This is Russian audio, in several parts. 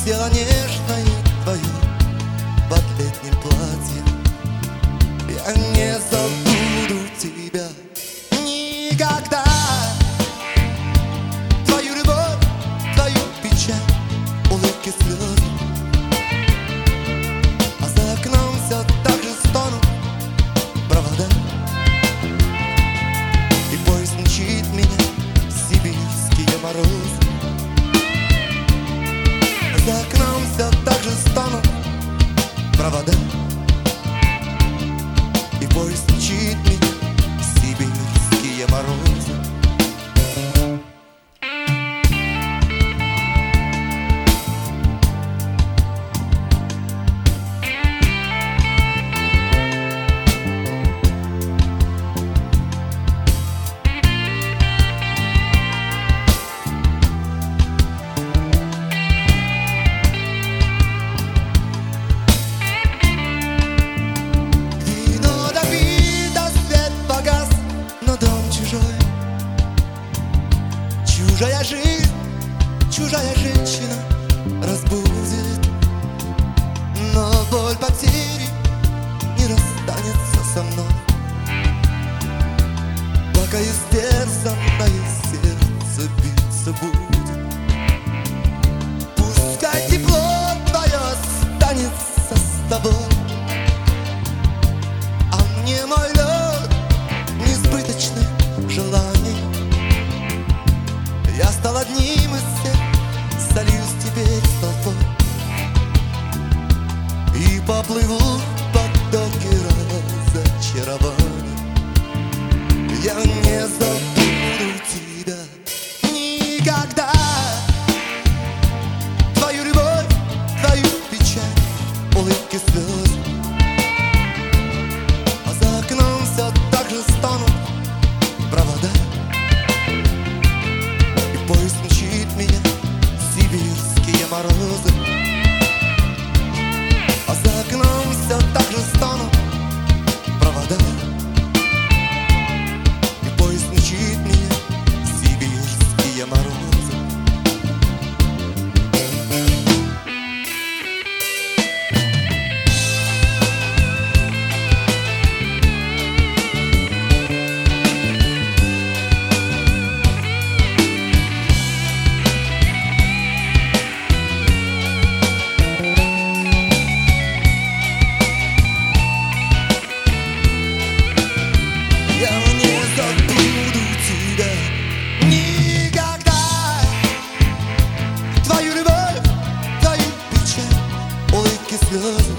Тело нежное твое под летним платьем. Я не забуду тебя никогда. Твою любовь, твою печаль, улыбки, слезы. А за окном все так же стонут провода. И поезд мчит меня в сибирские морозы. За окном все так же стонут провода. И поезд мчит меня в сибирские морозы. Чужая жизнь, чужая женщина разбудит, но боль потери не расстанется со мной. Пока есть терзанное сердце биться будет. Пускай тепло твое останется с тобой, а мне мой лед несбыточных желаний. Я стал одним из всех, сольюсь теперь с толпой и поплыву в потоке разочарований. Я не забуду тебя никогда. Твою любовь, твою печаль, улыбки, слезы. А за окном все так же стонут провода. Поезд мчит меня в сибирские морозы. А за окном все так же стонут провода. И поезд мчит меня в сибирские морозы. Слезы.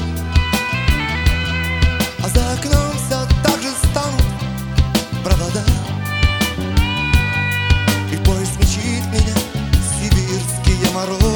А за окном все так же станут провода. И поезд мчит меня в сибирские морозы.